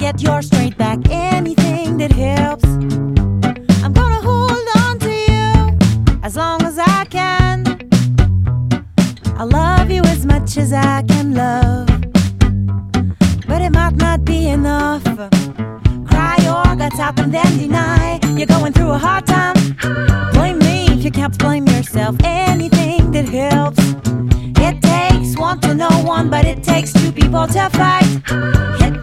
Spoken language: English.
get your strength back. Anything that helps. I'm gonna hold on to you as long as I can. I love you as much as I can love, but it might not be enough. Cry your guts out and then deny you're going through a hard time. Blame me if you can't blame yourself. Anything that helps. It takes one to know one, but it takes two people to fight. It